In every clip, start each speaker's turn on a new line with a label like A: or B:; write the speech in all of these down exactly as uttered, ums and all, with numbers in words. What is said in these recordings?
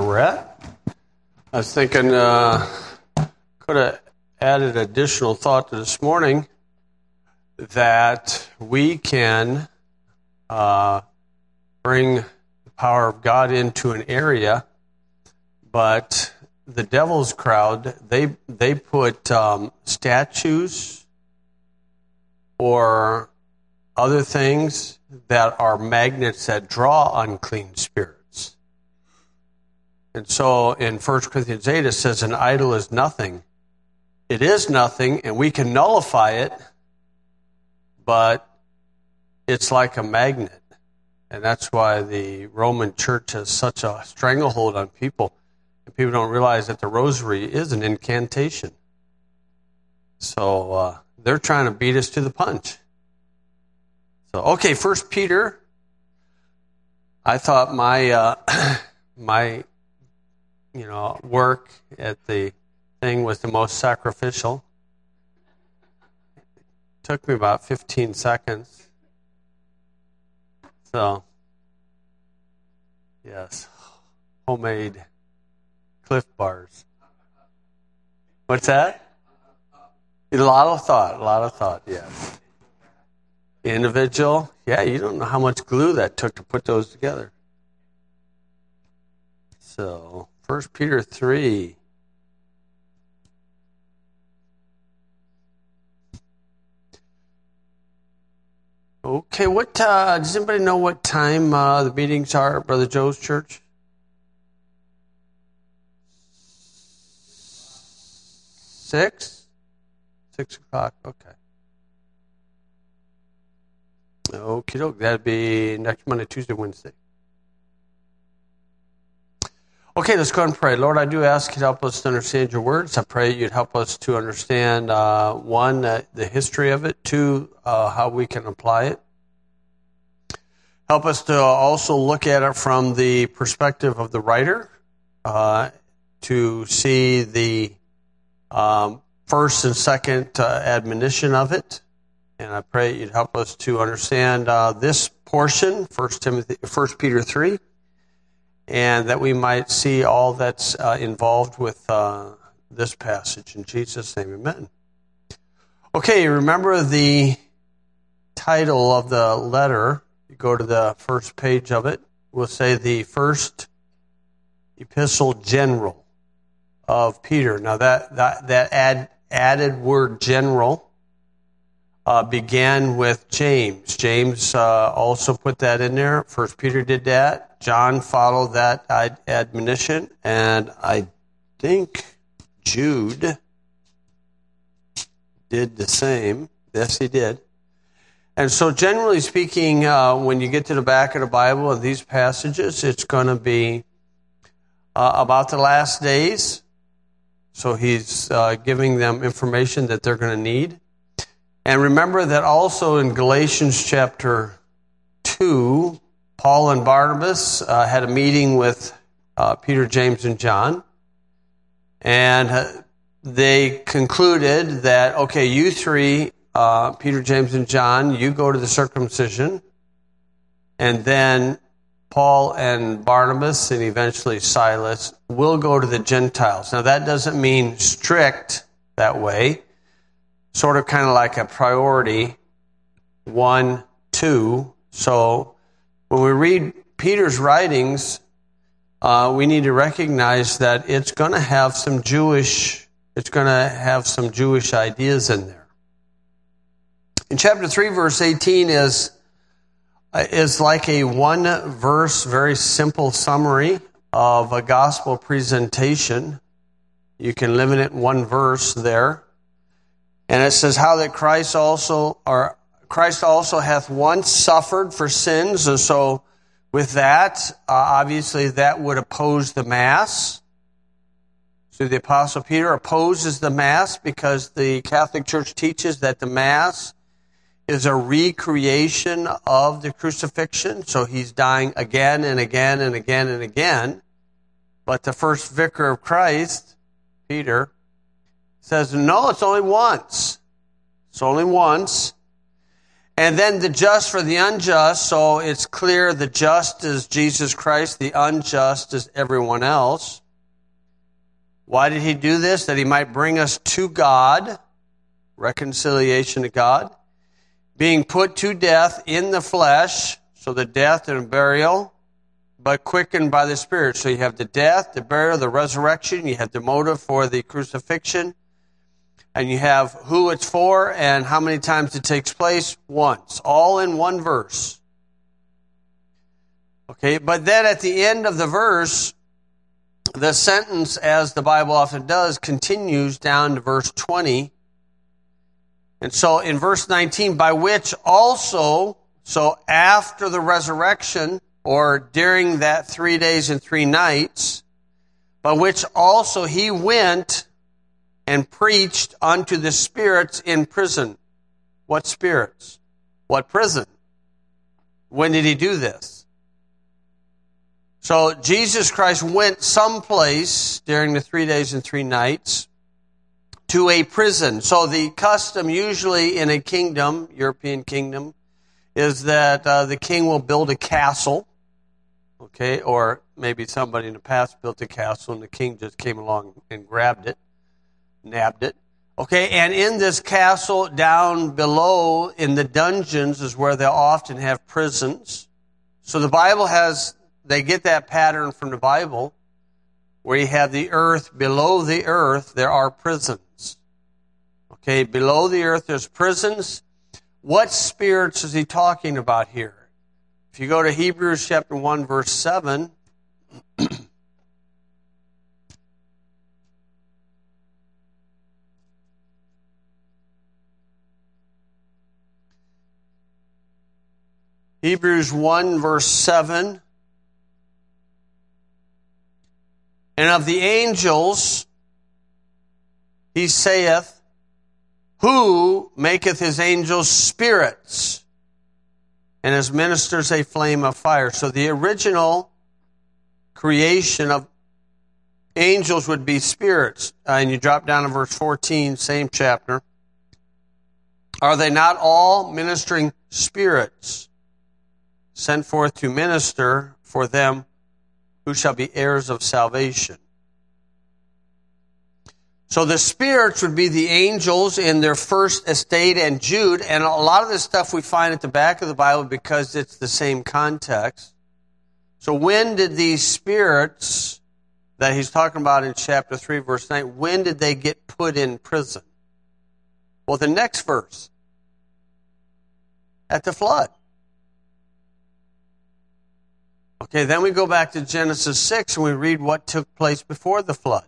A: we're at. I was thinking uh, could have added additional thought to this morning that we can uh, bring the power of God into an area, but the devil's crowd, they they put um, statues or other things that are magnets that draw unclean spirits. And so in First Corinthians eight, it says an idol is nothing. It is nothing, and we can nullify it, but it's like a magnet. And that's why the Roman church has such a stranglehold on people. And people don't realize that the rosary is an incantation. So uh, they're trying to beat us to the punch. So, okay, First Peter. I thought my uh, my you know work at the thing was the most sacrificial. It took me about fifteen seconds. So, yes, homemade Cliff Bars. What's that? A lot of thought, a lot of thought, yes. Individual, yeah, you don't know how much glue that took to put those together. So, First Peter three. Okay, what uh, does anybody know what time uh, the meetings are at Brother Joe's church? Six? Six o'clock, okay. Okie doke, that'd be next Monday, Tuesday, Wednesday. Okay, let's go ahead and pray. Lord, I do ask you to help us to understand your words. I pray you'd help us to understand, uh, one, uh, the history of it, two, uh, how we can apply it. Help us to also look at it from the perspective of the writer, uh, to see the um, first and second uh, admonition of it. And I pray you'd help us to understand uh, this portion, First Timothy, First Peter three, and that we might see all that's uh, involved with uh, this passage. In Jesus' name, amen. Okay, remember the title of the letter. You go to the first page of it. We'll say the first epistle general of Peter. Now that that, that add, added word general Uh, began with James. James uh, also put that in there. First Peter did that. John followed that ad- admonition. And I think Jude did the same. Yes, he did. And so generally speaking, uh, when you get to the back of the Bible and these passages, it's going to be uh, about the last days. So he's uh, giving them information that they're going to need. And remember that also in Galatians chapter two, Paul and Barnabas uh, had a meeting with uh, Peter, James, and John. And uh, they concluded that, okay, you three, uh, Peter, James, and John, you go to the circumcision. And then Paul and Barnabas, and eventually Silas, will go to the Gentiles. Now that doesn't mean strict that way. Sort of kind of like a priority, one, two. So when we read Peter's writings, uh, we need to recognize that it's going to have some Jewish, it's going to have some Jewish ideas in there. In chapter three, verse eighteen is is like a one verse, very simple summary of a gospel presentation. You can limit it in one verse there. And it says how that Christ also, or Christ also hath once suffered for sins. And so with that, uh, obviously that would oppose the Mass. So the Apostle Peter opposes the Mass because the Catholic Church teaches that the Mass is a recreation of the crucifixion. So he's dying again and again and again and again. But the first vicar of Christ, Peter, says, no, it's only once. It's only once. And then the just for the unjust, so it's clear the just is Jesus Christ, the unjust is everyone else. Why did he do this? That he might bring us to God, reconciliation to God, being put to death in the flesh, so the death and burial, but quickened by the Spirit. So you have the death, the burial, the resurrection, you have the motive for the crucifixion, and you have who it's for and how many times it takes place. Once. All in one verse. Okay, but then at the end of the verse, the sentence, as the Bible often does, continues down to verse twenty. And so in verse nineteen, by which also, so after the resurrection, or during that three days and three nights, by which also he went and preached unto the spirits in prison. What spirits? What prison? When did he do this? So Jesus Christ went someplace during the three days and three nights to a prison. So the custom usually in a kingdom, European kingdom, is that uh, the king will build a castle, okay, or maybe somebody in the past built a castle and the king just came along and grabbed it. Nabbed it. Okay, and in this castle down below in the dungeons is where they'll often have prisons. So the Bible has, they get that pattern from the Bible, where you have the earth, below the earth there are prisons. Okay, below the earth there's prisons. What spirits is he talking about here? If you go to Hebrews chapter one verse seven, Hebrews one, verse seven. And of the angels, he saith, who maketh his angels spirits, and his ministers a flame of fire. So the original creation of angels would be spirits. Uh, and you drop down to verse fourteen, same chapter. Are they not all ministering spirits, sent forth to minister for them who shall be heirs of salvation? So the spirits would be the angels in their first estate and Jude, and a lot of this stuff we find at the back of the Bible because it's the same context. So when did these spirits that he's talking about in chapter three, verse nine, when did they get put in prison? Well, the next verse, at the flood. Okay, then we go back to Genesis six and we read what took place before the flood.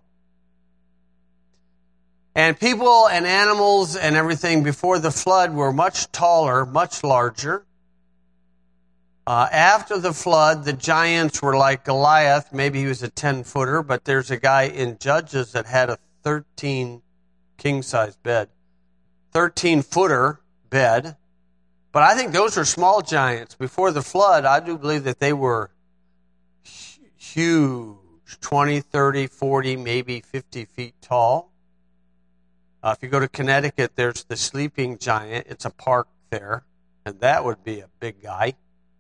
A: And people and animals and everything before the flood were much taller, much larger. Uh, after the flood, the giants were like Goliath. Maybe he was a ten-footer, but there's a guy in Judges that had a thirteen king-size bed. thirteen-footer bed. But I think those are small giants. Before the flood, I do believe that they were huge, twenty, thirty, forty, maybe fifty feet tall. Uh, if you go to Connecticut, there's the sleeping giant. It's a park there, and that would be a big guy.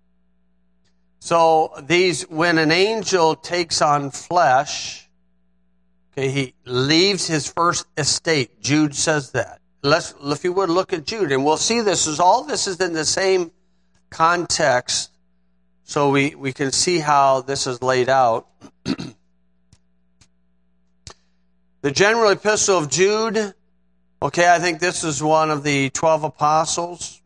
A: So these, when an angel takes on flesh, okay, he leaves his first estate. Jude says that. Let's, if you would, look at Jude, and we'll see this is all this is in the same context, so we, we can see how this is laid out. The general epistle of Jude, okay, I think this is one of the twelve apostles.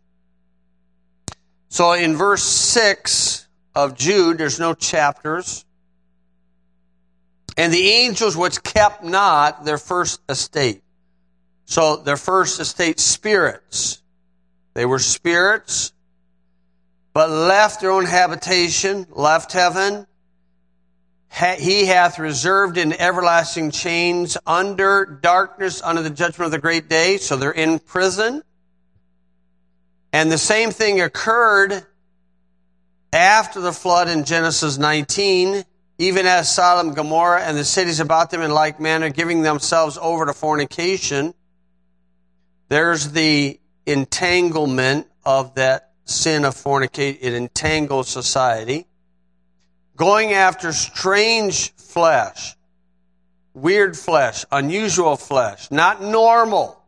A: So in verse six of Jude, there's no chapters. And the angels which kept not their first estate. So their first estate, spirits. They were spirits, but left their own habitation, left heaven. He hath reserved in everlasting chains under darkness, under the judgment of the great day. So they're in prison. And the same thing occurred after the flood in Genesis nineteen, even as Sodom and Gomorrah and the cities about them in like manner, giving themselves over to fornication. There's the entanglement of that sin of fornication. It entangles society. Going after strange flesh, weird flesh, unusual flesh, not normal.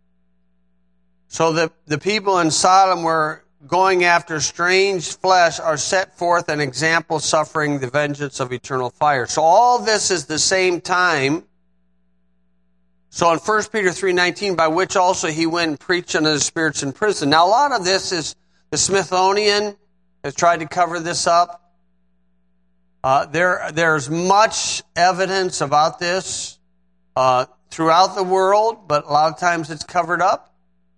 A: So the, the people in Sodom were going after strange flesh are set forth an example suffering the vengeance of eternal fire. So all this is the same time. So in First Peter three nineteen, by which also he went and preached unto the spirits in prison. Now a lot of this is, the Smithsonian has tried to cover this up. Uh, there, there's much evidence about this uh, throughout the world, but a lot of times it's covered up.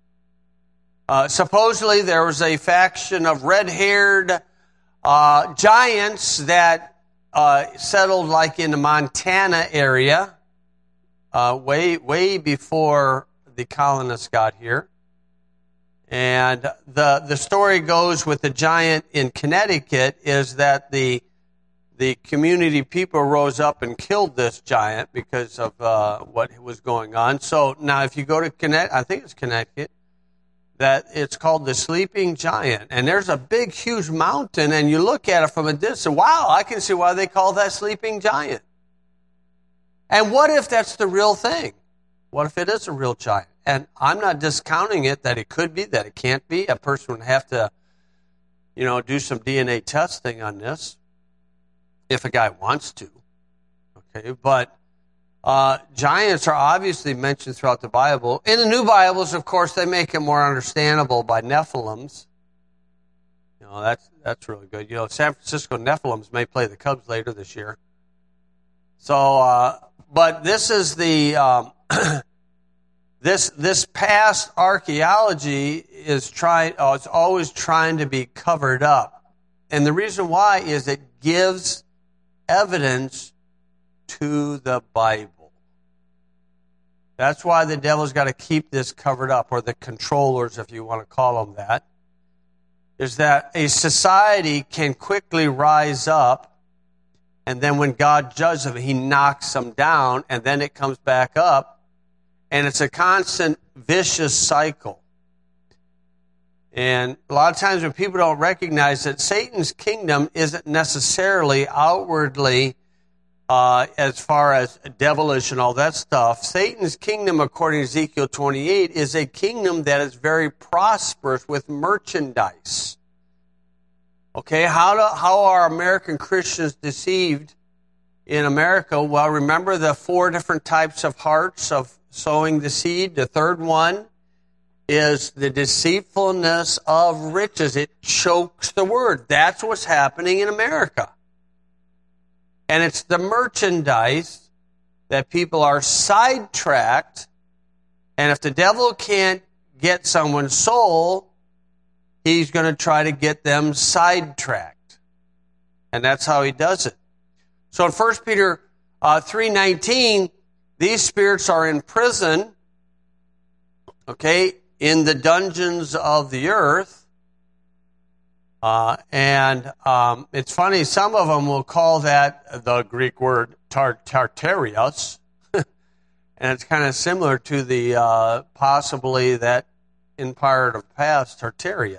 A: Uh, supposedly there was a faction of red-haired uh, giants that uh, settled like in the Montana area uh, way, way before the colonists got here. And the the story goes with the giant in Connecticut is that the the community people rose up and killed this giant because of uh, what was going on. So now if you go to Connecticut, I think it's Connecticut, that it's called the Sleeping Giant. And there's a big, huge mountain, and you look at it from a distance. Wow, I can see why they call that Sleeping Giant. And what if that's the real thing? What if it is a real giant? And I'm not discounting it that it could be, that it can't be. A person would have to, you know, do some D N A testing on this if a guy wants to. Okay, but uh, giants are obviously mentioned throughout the Bible. In the New Bibles, of course, they make it more understandable by Nephilims. You know, that's that's really good. You know, San Francisco Nephilims may play the Cubs later this year. So, uh, but this is the um, this this past archaeology is trying. Oh, it's always trying to be covered up, and the reason why is it gives evidence to the Bible. That's why the devil's got to keep this covered up, or the controllers, if you want to call them that, is that a society can quickly rise up, and then when God judges them, he knocks them down, and then it comes back up, and it's a constant vicious cycle. And a lot of times when people don't recognize that Satan's kingdom isn't necessarily outwardly uh, as far as devilish and all that stuff. Satan's kingdom, according to Ezekiel twenty-eight, is a kingdom that is very prosperous with merchandise. Okay, how do, how are American Christians deceived in America? Well, remember the four different types of hearts of sowing the seed? The third one is the deceitfulness of riches. It chokes the word. That's what's happening in America. And it's the merchandise that people are sidetracked. And if the devil can't get someone's soul, he's going to try to get them sidetracked. And that's how he does it. So in First Peter uh, three nineteen, these spirits are in prison, okay, in the dungeons of the earth. Uh, and um, it's funny, some of them will call that the Greek word tar- Tartarius. And it's kind of similar to the, uh, possibly that empire of past, Tartaria.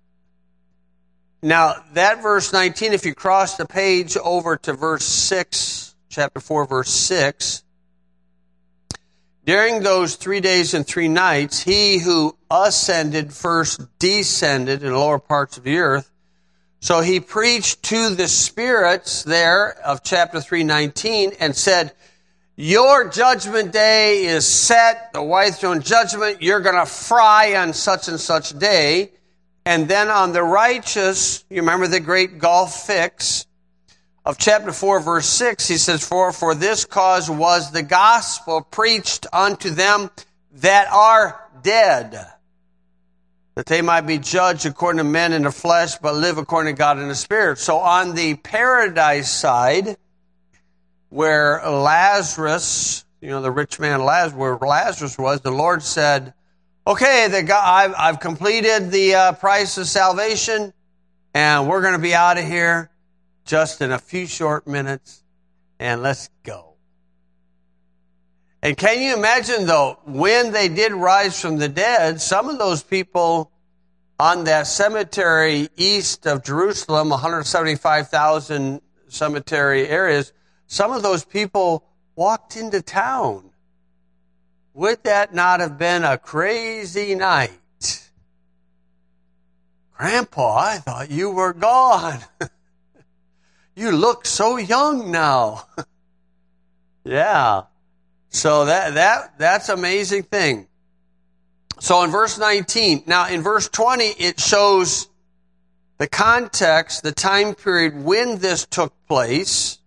A: Now, that verse nineteen, if you cross the page over to verse six, chapter four, verse six, during those three days and three nights, he who ascended first descended in the lower parts of the earth. So he preached to the spirits there of chapter three nineteen and said, your judgment day is set, the white throne judgment, you're going to fry on such and such day. And then on the righteous, you remember the great gulf fix of chapter four, verse six, he says, For for this cause was the gospel preached unto them that are dead, that they might be judged according to men in the flesh, but live according to God in the Spirit. So on the paradise side, where Lazarus, you know, the rich man Lazarus, where Lazarus was, the Lord said, okay, the God, I've, I've completed the uh, price of salvation, and we're going to be out of here just in a few short minutes, and let's go. And can you imagine, though, when they did rise from the dead, some of those people on that cemetery east of Jerusalem, one hundred seventy-five thousand cemetery areas, some of those people walked into town. Would that not have been a crazy night? Grandpa, I thought you were gone. You look so young now. Yeah. So that that that's an amazing thing. So in verse nineteen, now in verse twenty, it shows the context, the time period when this took place.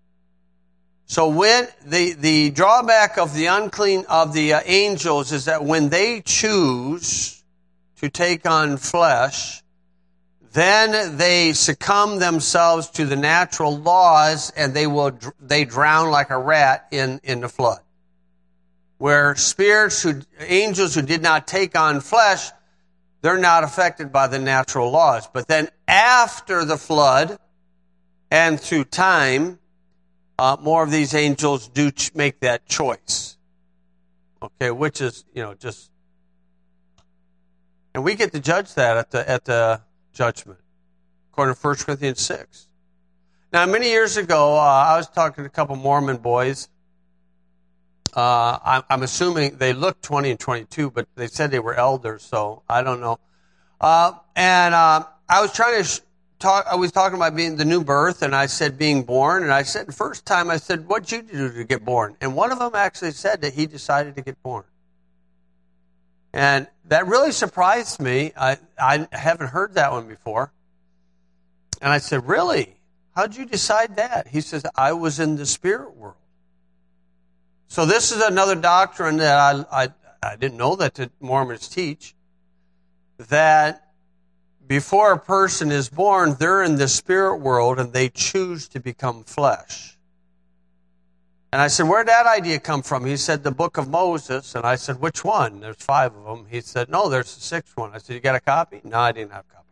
A: So when the the drawback of the unclean of the uh, angels is that when they choose to take on flesh, then they succumb themselves to the natural laws, and they will they drown like a rat in, in the flood. Where spirits, who angels who did not take on flesh, they're not affected by the natural laws. But then after the flood and through time, uh, more of these angels do ch- make that choice. Okay, which is, you know, just, and we get to judge that at the at the judgment, according to First Corinthians six. Now, many years ago, uh, I was talking to a couple Mormon boys. Uh, I'm, I'm assuming they looked twenty and twenty-two, but they said they were elders, so I don't know. Uh, and uh, I was trying to sh- talk. I was talking about being the new birth, and I said being born. And I said the first time, I said, "What'd you do to get born?" And one of them actually said that he decided to get born. And that really surprised me. I, I haven't heard that one before. And I said, "Really? How'd you decide that?" He says, "I was in the spirit world." So this is another doctrine that I, I, I didn't know that the Mormons teach, that before a person is born, they're in the spirit world and they choose to become flesh. And I said, "Where'd that idea come from?" He said, "The book of Moses." And I said, "Which one?" There's five of them. He said, "No, there's the sixth one." I said, "You got a copy?" No, I didn't have a copy.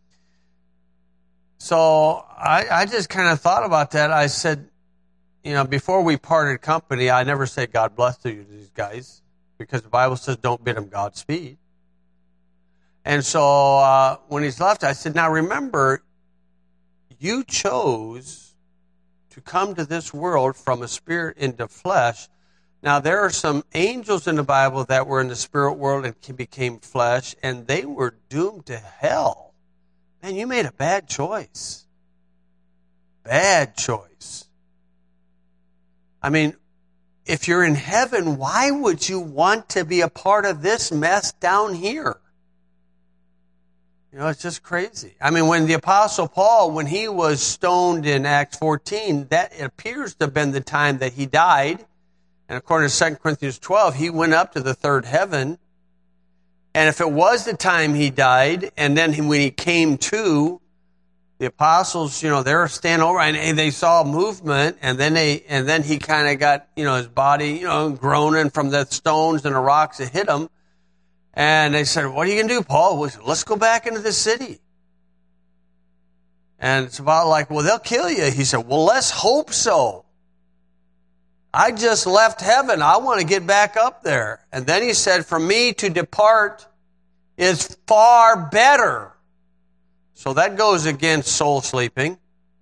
A: So I, I just kind of thought about that. I said, you know, before we parted company, I never said God bless you to these guys, because the Bible says don't bid them Godspeed. And so uh, when he's left, I said, "Now remember, you chose to come to this world from a spirit into flesh. Now there are some angels in the Bible that were in the spirit world and became flesh, and they were doomed to hell. Man, you made a bad choice. Bad choice. I mean, if you're in heaven, why would you want to be a part of this mess down here?" You know, it's just crazy. I mean, when the Apostle Paul, when he was stoned in Acts fourteen, that appears to have been the time that he died. And according to Second Corinthians twelve, he went up to the third heaven. And if it was the time he died, and then when he came to, the apostles, you know, they were standing over and they saw movement, and then they, and then he kind of got, you know, his body, you know, groaning from the stones and the rocks that hit him. And they said, "What are you going to do, Paul?" We said, "Let's go back into the city." And it's about like, "Well, they'll kill you." He said, "Well, let's hope so. I just left heaven. I want to get back up there." And then he said, "For me to depart is far better." So that goes against soul sleeping.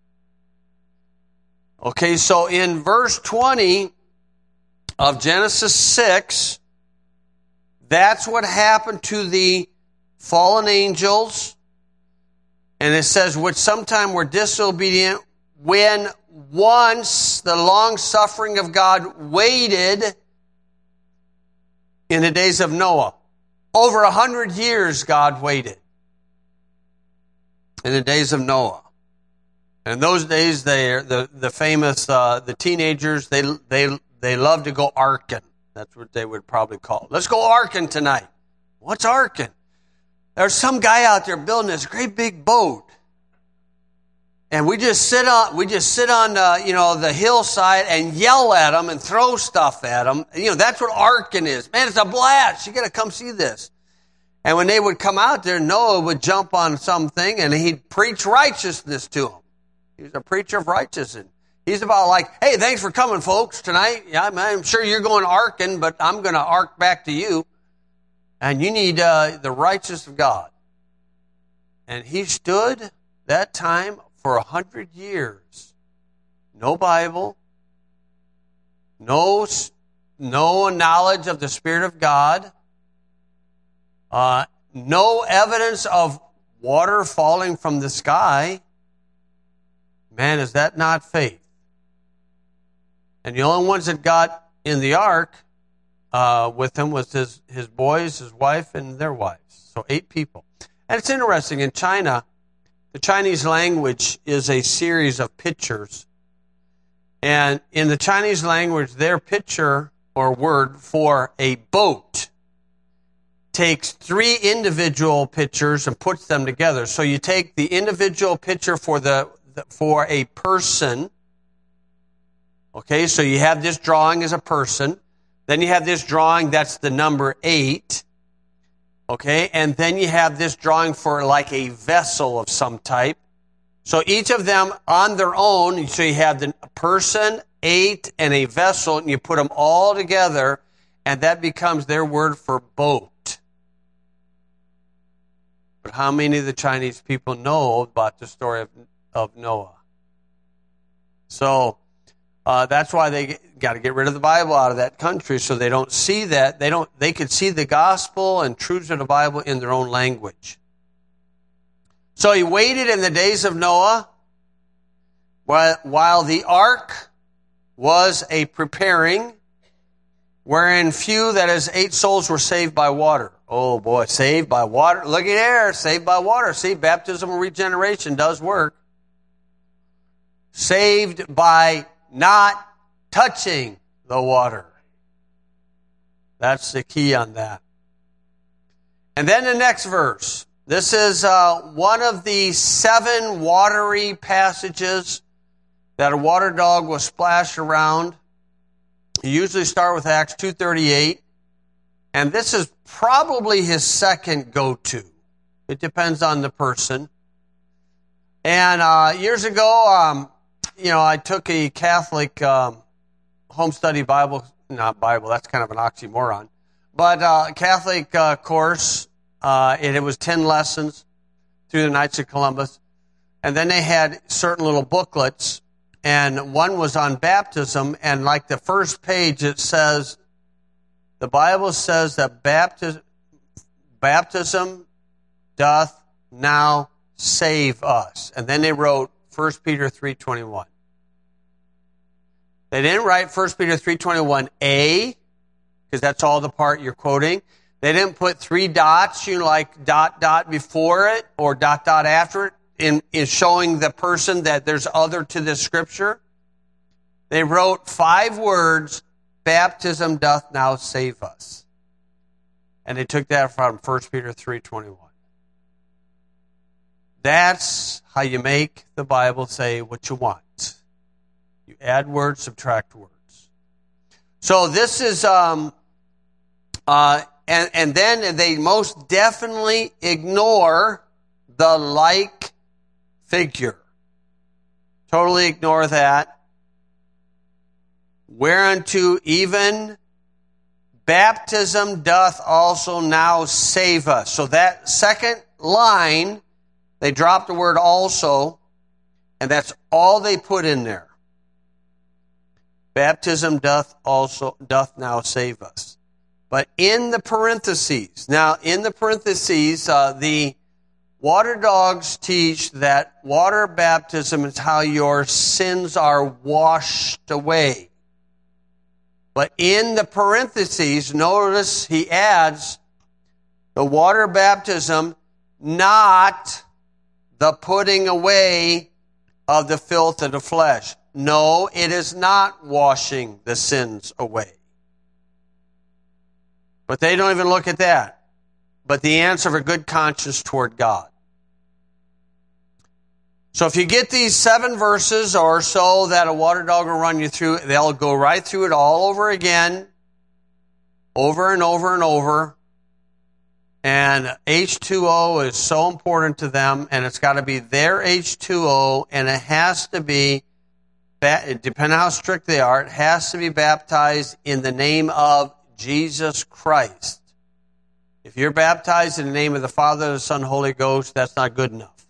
A: Okay, so in verse twenty of Genesis six, that's what happened to the fallen angels. And it says, "which sometime were disobedient, when once the long suffering of God waited in the days of Noah." Over a hundred years God waited in the days of Noah. And in those days, they the the famous uh, the teenagers they they they love to go arcing. That's what they would probably call it. "Let's go arcing tonight." What's arcing? There's some guy out there building this great big boat, and we just sit on we just sit on the, you know, the hillside and yell at them and throw stuff at them. You know, that's what arcing is. Man, it's a blast. You got to come see this. And when they would come out there, Noah would jump on something and he'd preach righteousness to them. He was a preacher of righteousness. He's about like, "Hey, thanks for coming, folks, tonight. Yeah, I'm sure you're going arcing, but I'm going to arc back to you. And you need uh, the righteousness of God." And he stood that time for a hundred years. No Bible, no, no knowledge of the Spirit of God, uh, no evidence of water falling from the sky. Man, is that not faith? And the only ones that got in the ark uh, with him was his, his boys, his wife, and their wives. So eight people. And it's interesting, in China, the Chinese language is a series of pictures. And in the Chinese language, their picture or word for a boat takes three individual pictures and puts them together. So you take the individual picture for the for a person. Okay, so you have this drawing as a person. Then you have this drawing, that's the number eight. Okay, and then you have this drawing for like a vessel of some type. So each of them on their own, so you have the person, eight, and a vessel, and you put them all together, and that becomes their word for boat. But how many of the Chinese people know about the story of, of Noah? So uh, that's why they got to get rid of the Bible out of that country, so they don't see that. They don't. They could see the gospel and truths of the Bible in their own language. So he waited in the days of Noah while, while the ark was a preparing, wherein few, that is, eight souls were saved by water. Oh boy, saved by water. Look at there, saved by water. See, baptism and regeneration does work. Saved by not touching the water. That's the key on that. And then the next verse. This is uh, one of the seven watery passages that a water dog will splash around. You usually start with Acts two thirty-eight. And this is probably his second go-to. It depends on the person. And uh, years ago, um, you know, I took a Catholic um, home study Bible, not Bible, that's kind of an oxymoron, but uh, Catholic uh, course, uh, and it was ten lessons through the Knights of Columbus. And then they had certain little booklets, and one was on baptism, and like the first page it says, the Bible says that baptism, baptism doth now save us. And then they wrote First Peter three twenty-one. They didn't write First Peter three twenty-one A, because that's all the part you're quoting. They didn't put three dots, you know, like dot, dot before it or dot, dot after it, in, in showing the person that there's other to this scripture. They wrote five words, baptism doth now save us. And they took that from First Peter three twenty-one. That's how you make the Bible say what you want. You add words, subtract words. So this is, um, uh, and, and then they most definitely ignore the like figure. Totally ignore that. Whereunto even baptism doth also now save us. So that second line, they dropped the word also, and that's all they put in there. Baptism doth also, doth now save us. But in the parentheses, now in the parentheses, uh, the water dogs teach that water baptism is how your sins are washed away. But in the parentheses, notice he adds the water baptism, not the putting away of the filth of the flesh. No, it is not washing the sins away. But they don't even look at that. But the answer of a good conscience toward God. So if you get these seven verses or so that a water dog will run you through, they'll go right through it all over again, over and over and over. And H two O is so important to them, and it's got to be their H two O, and it has to be, depending on how strict they are, it has to be baptized in the name of Jesus Christ. If you're baptized in the name of the Father, the Son, Holy Ghost, that's not good enough.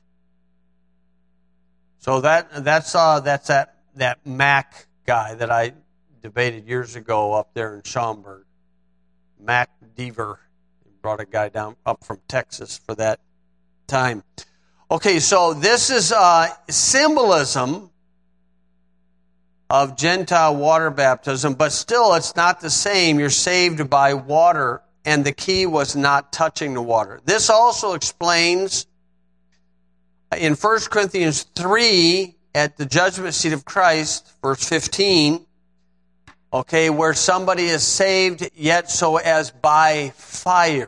A: So that that's uh, that's that that Mac guy that I debated years ago up there in Schaumburg. Mac Deaver brought a guy down up from Texas for that time. Okay, so this is uh, symbolism of Gentile water baptism, but still it's not the same. You're saved by water, and the key was not touching the water. This also explains in First Corinthians three at the judgment seat of Christ, verse fifteen, okay, where somebody is saved yet so as by fire.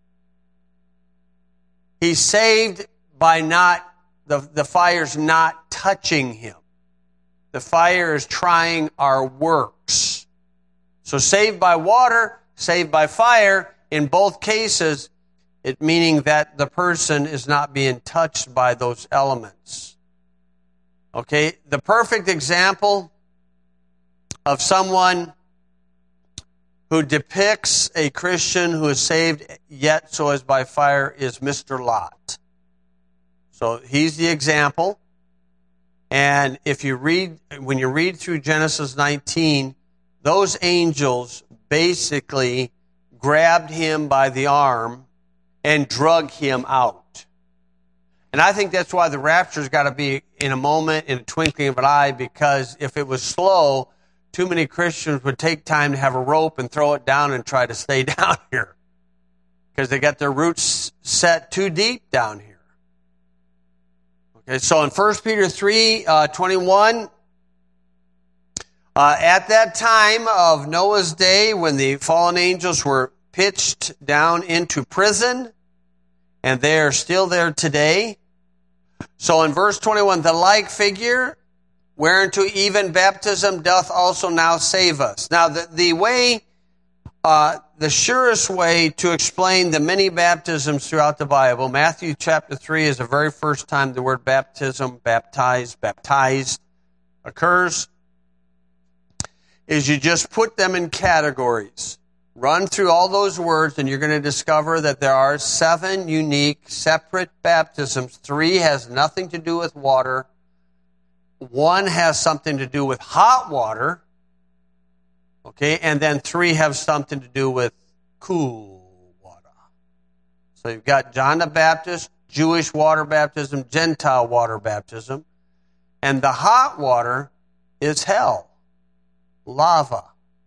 A: He's saved by not, the, the fire's not touching him. The fire is trying our works. So saved by water, saved by fire, in both cases, it meaning that the person is not being touched by those elements. Okay, the perfect example of someone who depicts a Christian who is saved yet so as by fire is Mister Lot. So he's the example. And if you read, when you read through Genesis nineteen, those angels basically grabbed him by the arm and drug him out. And I think that's why the rapture's got to be in a moment, in a twinkling of an eye, because if it was slow, too many Christians would take time to have a rope and throw it down and try to stay down here, because they got their roots set too deep down here. Okay, so in First Peter three, uh, twenty-one, uh, at that time of Noah's day, when the fallen angels were pitched down into prison, and they are still there today. So in verse twenty-one, the like figure, whereunto even baptism doth also now save us. Now, the, the way, uh, the surest way to explain the many baptisms throughout the Bible, Matthew chapter three is the very first time the word baptism, baptized, baptized occurs, is you just put them in categories. Run through all those words, and you're going to discover that there are seven unique, separate baptisms. Three has nothing to do with water. One has something to do with hot water. Okay, and then three have something to do with cool water. So you've got John the Baptist, Jewish water baptism, Gentile water baptism. And the hot water is hell, lava.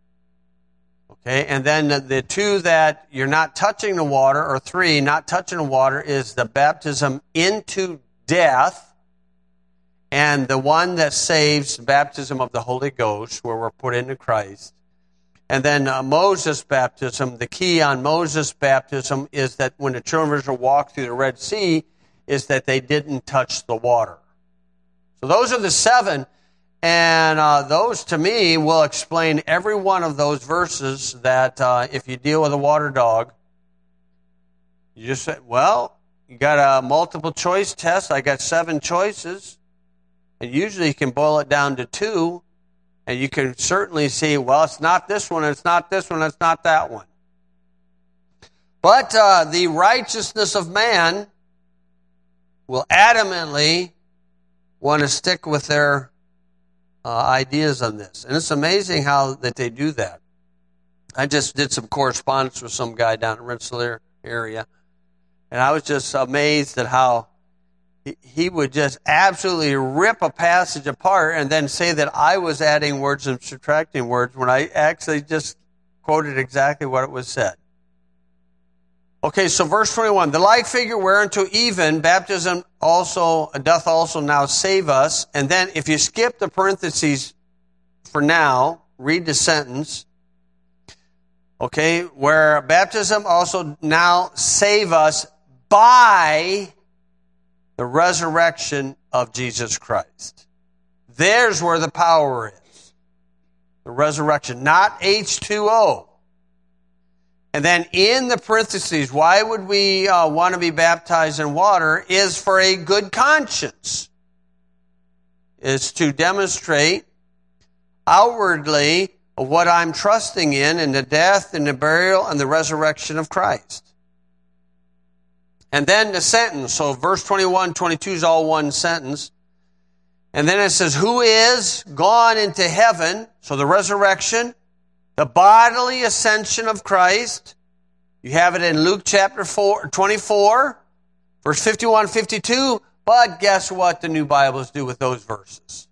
A: Okay, and then the, the two that you're not touching the water, or three, not touching the water, is the baptism into death, and the one that saves, the baptism of the Holy Ghost, where we're put into Christ. And then uh, Moses' baptism, the key on Moses' baptism is that when the children of Israel walked through the Red Sea, is that they didn't touch the water. So those are the seven. And uh, those, to me, will explain every one of those verses that uh, if you deal with a water dog, you just say, well, you got a multiple choice test. I got seven choices. And usually you can boil it down to two. And you can certainly see, well, it's not this one, it's not this one, it's not that one. But uh, the righteousness of man will adamantly want to stick with their Uh, ideas on this. And it's amazing how that they do that. I just did some correspondence with some guy down in Rensselaer area, and I was just amazed at how he, he would just absolutely rip a passage apart and then say that I was adding words and subtracting words when I actually just quoted exactly what it was said. Okay, so verse twenty-one, the like figure whereunto even baptism also doth also now save us. And then if you skip the parentheses for now, read the sentence. Okay, where baptism also now save us by the resurrection of Jesus Christ. There's where the power is. The resurrection, not H two O. And then in the parentheses, why would we uh, want to be baptized in water is for a good conscience. Is to demonstrate outwardly what I'm trusting in in the death and the burial and the resurrection of Christ. And then the sentence. So verse twenty-one, twenty-two is all one sentence. And then it says, who is gone into heaven, so the resurrection, the bodily ascension of Christ. You have it in Luke chapter four, twenty-four, verse fifty-one, fifty-two. But guess what the new Bibles do with those verses?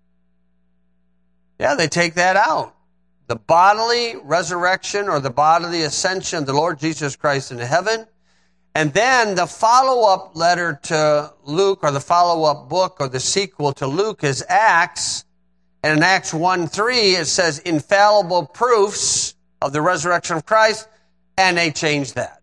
A: Yeah, they take that out. The bodily resurrection or the bodily ascension of the Lord Jesus Christ into heaven. And then the follow-up letter to Luke, or the follow-up book, or the sequel to Luke is Acts. And in Acts one three, it says infallible proofs of the resurrection of Christ, and they changed that.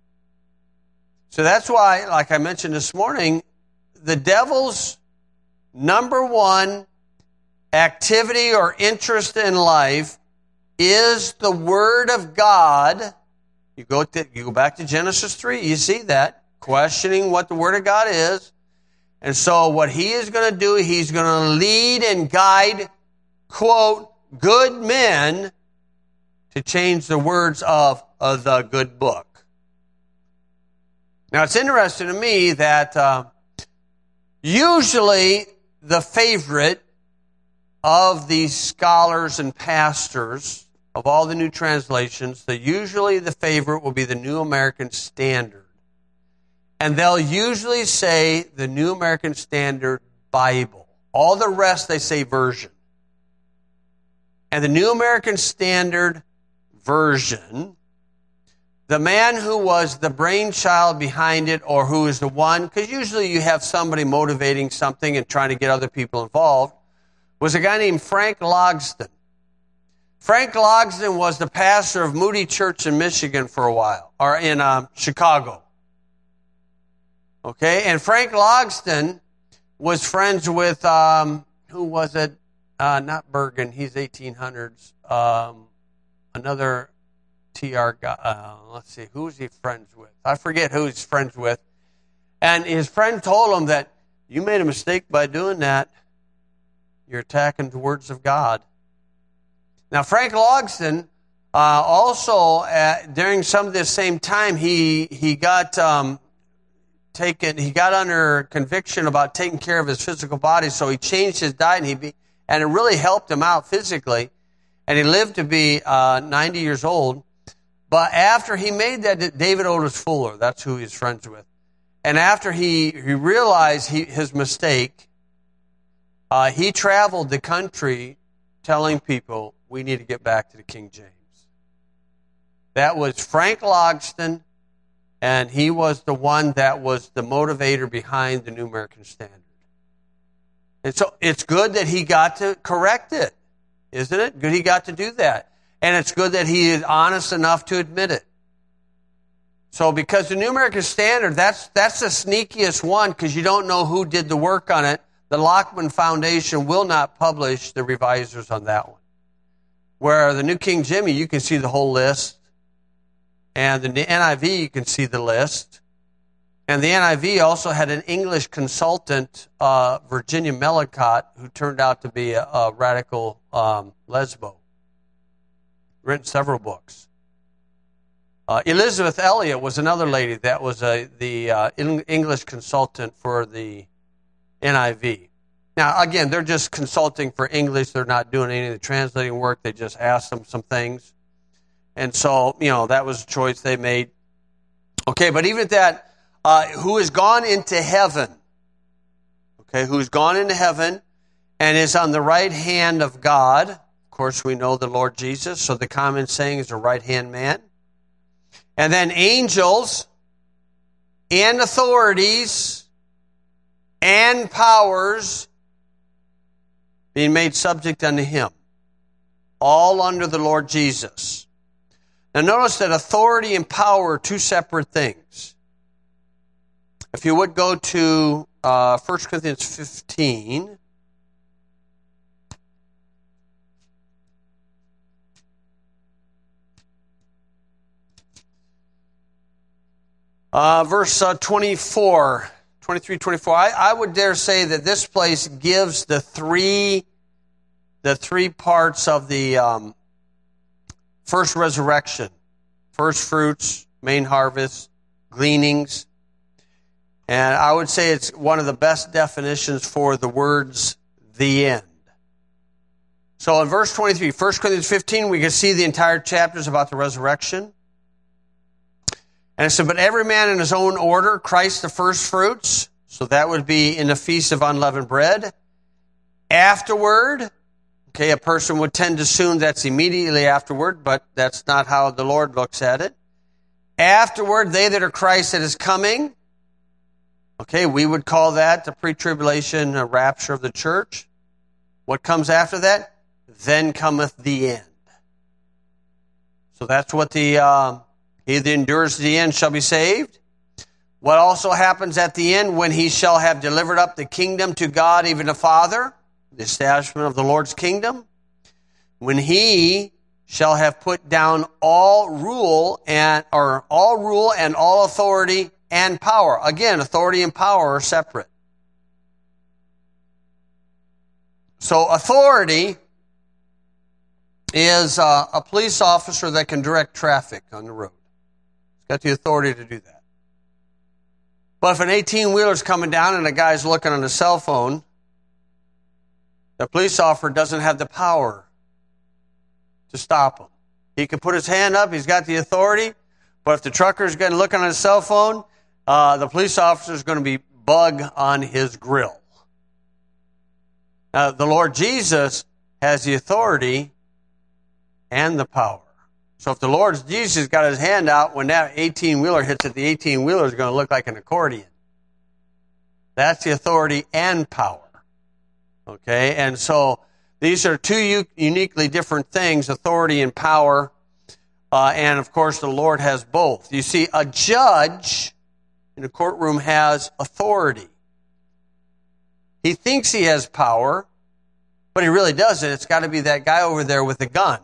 A: So that's why, like I mentioned this morning, the devil's number one activity or interest in life is the Word of God. You go to, you go back to Genesis three, you see that, questioning what the Word of God is. And so what he is going to do, he's going to lead and guide, quote, good men to change the words of, of the good book. Now, it's interesting to me that uh, usually the favorite of these scholars and pastors of all the new translations, that usually the favorite will be the New American Standard. And they'll usually say the New American Standard Bible. All the rest, they say version. And the New American Standard Version, the man who was the brainchild behind it, or who is the one, because usually you have somebody motivating something and trying to get other people involved, was a guy named Frank Logsdon. Frank Logsdon was the pastor of Moody Church in Michigan for a while, or in uh, Chicago. Okay, and Frank Logsdon was friends with, um, who was it? Uh, not Bergen, he's eighteen hundreds. Um, another T R guy, uh, let's see, who was he friends with? I forget who he's friends with. And his friend told him that, you made a mistake by doing that. You're attacking the words of God. Now, Frank Logsdon, uh, also, uh, during some of this same time, he he got um, taken, he got under conviction about taking care of his physical body, so he changed his diet, and he be, and it really helped him out physically, and he lived to be uh, ninety years old. But after he made that, David Otis Fuller, that's who he's friends with, and after he, he realized he, his mistake, uh, he traveled the country telling people, we need to get back to the King James. That was Frank Logsdon, and he was the one that was the motivator behind the New American Standard. And so it's good that he got to correct it, isn't it? Good he got to do that. And it's good that he is honest enough to admit it. So because the New American Standard, that's that's the sneakiest one, because you don't know who did the work on it. The Lockman Foundation will not publish the revisers on that one. Where the New King Jimmy, you can see the whole list. And the N I V, you can see the list. And the N I V also had an English consultant, uh, Virginia Mellicott, who turned out to be a, a radical um, lesbo. Written several books. Uh, Elizabeth Elliot was another lady that was a, the uh, English consultant for the N I V. Now, again, they're just consulting for English. They're not doing any of the translating work. They just asked them some things. And so, you know, that was a choice they made. Okay, but even at that, uh, who has gone into heaven, okay, who's gone into heaven and is on the right hand of God. Of course, we know the Lord Jesus, so the common saying is a right-hand man. And then angels and authorities and powers being made subject unto him, all under the Lord Jesus. Now notice that authority and power are two separate things. If you would go to uh, First Corinthians fifteen. Uh, verse uh, twenty-four. twenty-three, twenty-four. I, I would dare say that this place gives the three, the three parts of the um, first resurrection. First fruits, main harvest, gleanings. And I would say it's one of the best definitions for the words, the end. So in verse twenty-three, First Corinthians fifteen, we can see the entire chapter is about the resurrection. And it said, but every man in his own order, Christ the first fruits. So that would be in the Feast of Unleavened Bread. Afterward, okay, a person would tend to assume that's immediately afterward, but that's not how the Lord looks at it. Afterward, they that are Christ that is coming. Okay, we would call that the pre-tribulation uh, rapture of the church. What comes after that? Then cometh the end. So that's what the, uh, he that endures to the end shall be saved. What also happens at the end when he shall have delivered up the kingdom to God, even the Father, the establishment of the Lord's kingdom, when he shall have put down all rule and, or all rule and all authority and power. Again, authority and power are separate. So authority is uh, a police officer that can direct traffic on the road. He's got the authority to do that. But if an eighteen-wheeler's coming down and a guy's looking on a cell phone, the police officer doesn't have the power to stop him. He can put his hand up, he's got the authority, but if the trucker's going to look on his cell phone, uh, the police officer is going to be bug on his grill. Now, the Lord Jesus has the authority and the power. So if the Lord Jesus got his hand out, when that eighteen-wheeler hits it, the eighteen-wheeler is going to look like an accordion. That's the authority and power. Okay, and so these are two u- uniquely different things, authority and power. Uh, and of course, the Lord has both. You see, a judge in a courtroom has authority. He thinks he has power, but he really doesn't. It's got to be that guy over there with a gun.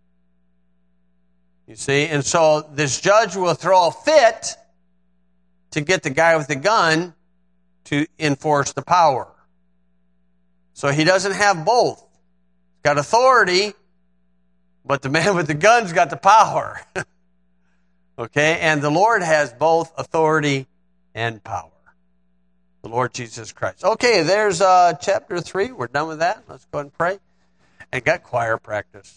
A: You see, and so this judge will throw a fit to get the guy with the gun to enforce the power. So he doesn't have both. He's got authority, but the man with the gun's got the power. Okay, and the Lord has both authority and power. The Lord Jesus Christ. Okay, there's uh, chapter three. We're done with that. Let's go ahead and pray. And got choir practice.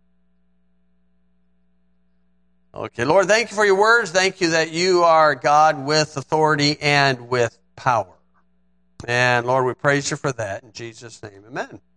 A: Okay, Lord, thank you for your words. Thank you that you are God with authority and with power. And Lord, we praise you for that. In Jesus' name, amen.